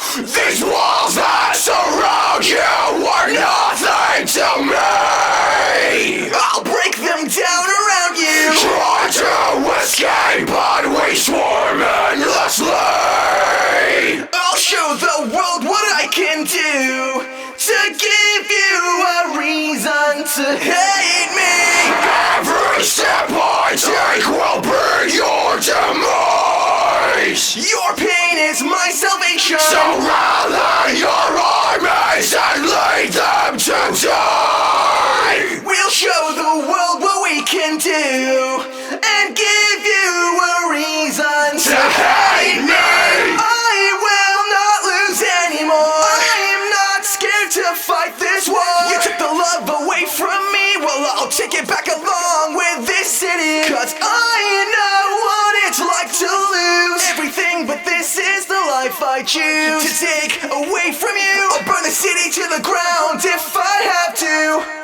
These walls that surround you are nothing to me. I'll break them down around you. Try to escape, but we swarm endlessly. I'll show the world what I can do to give you a reason to hate me. Every step I take will bring your demise. Your pain is my salvation. So rally your armies and lead them to die. We'll show the world what we can do and give you a reason to hate me. I will not lose anymore. I'm not scared to fight this war. You took the love away from me, well I'll take it back along with this city. Cause I know what it's like to lose everything, but this is the life I choose to take away from you. I'll burn the city to the ground if I have to.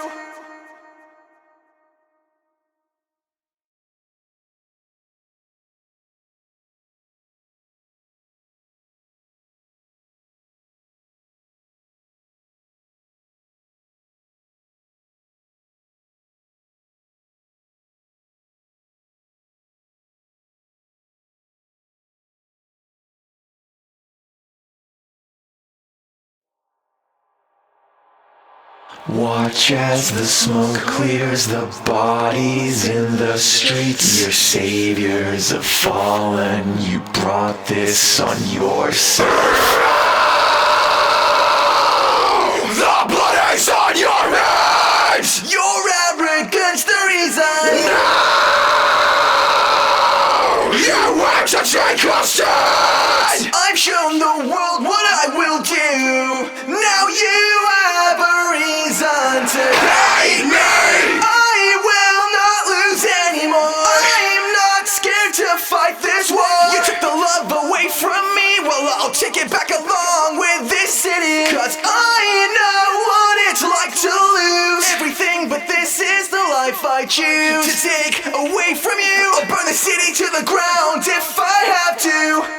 Watch as the smoke clears the bodies in the streets. Your saviors have fallen, you brought this on yourself. The blood is on your hands. Your arrogance the reason. No! You have to take a stand. I've shown the world what I will do. Now you have a reason to hate me. I will not lose anymore. I'm not scared to fight this war. You took the love away from me, well I'll take it back along with this city. Cause I know what it's like to lose everything, but this is the life I choose to take away from you. I'll burn the city to the ground if I have to.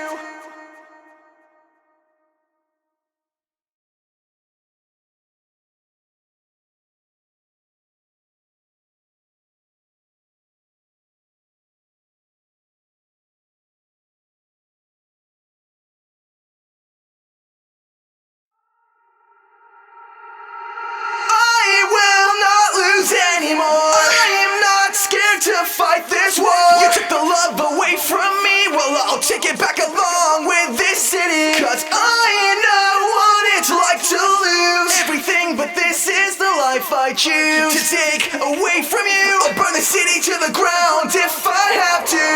Anymore. I'm not scared to fight this war. You took the love away from me, well I'll take it back along with this city. Cause I know what it's like to lose everything, but this is the life I choose to take away from you. I'll burn the city to the ground if I have to.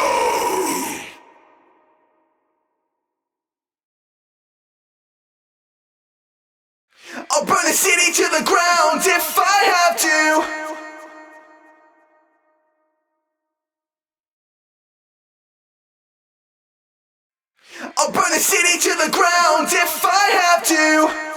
I'll burn the city to the ground if I have to. I'll burn the city to the ground if I have to.